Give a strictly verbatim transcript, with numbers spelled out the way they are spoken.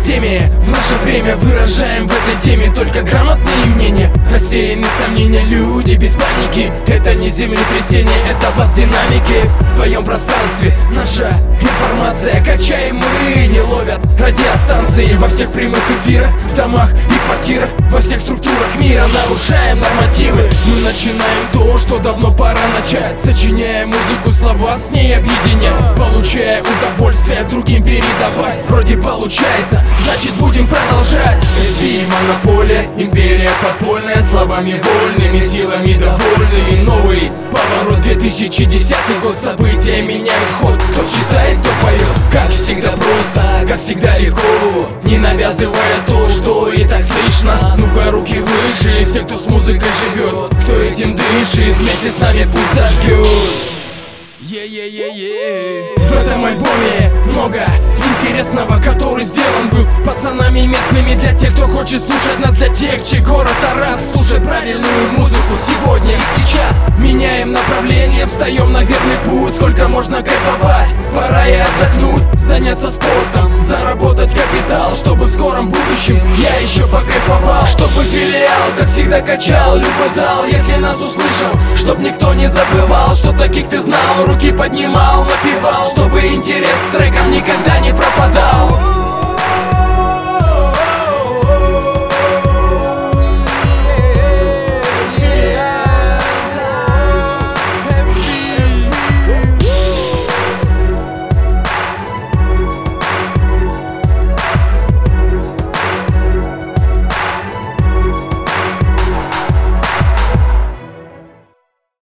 системе. В наше время выражаем в этой теме только грамотные мнения. Рассеяны сомнения, люди без паники. Это не землетрясение, это бас динамики. В твоем пространстве наша информация. Качаем мы, не ловят радиостанции. Во всех прямых эфирах, в домах и квартирах, во всех структурах мира нарушаем нормативы. Мы начинаем то, что давно пора начать. Сочиняя музыку, слова с ней объединяя, получая удовольствие другим передавать. Вроде получается, значит будем продолжать. Эпи, монополия, империя подпольная, словами вольными, силами довольными. Новый поворот, две тысячи десятый год, события меняют ход. Кто читает, кто поет. Как всегда просто, как всегда легко, не навязывая то, что и так слышно. Ну-ка, руки выше, все, кто с музыкой живет, кто этим дышит, вместе с нами пусть зажгет. Е-е-е-е. В этом альбоме много интересного, который сделан был пацанами местными. Для тех, кто хочет слушать нас, для тех, чей город Тарас. Слушай правильную музыку сегодня и сейчас. Меняем направление, встаем на верный путь. Сколько можно кайфовать, пора и отдохнуть, заняться спортом, заработать капитал, чтобы в скором будущем я еще покайфовал. Чтобы филиал, как всегда, качал любой зал. Если нас услышал, чтоб никто не забывал, что таких ты знал, руки поднимал, напевал, чтобы интерес к трекам никогда не пропадал.